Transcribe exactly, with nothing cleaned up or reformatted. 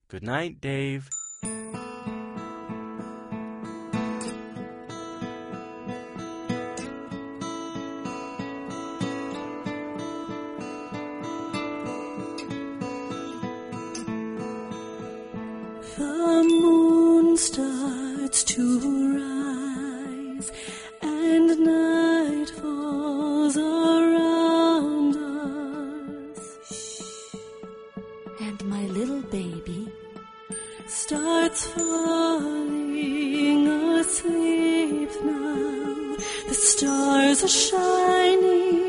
Good night, Dave. The moon starts to rise and night falls around us. And my little baby starts falling asleep now. The stars are shining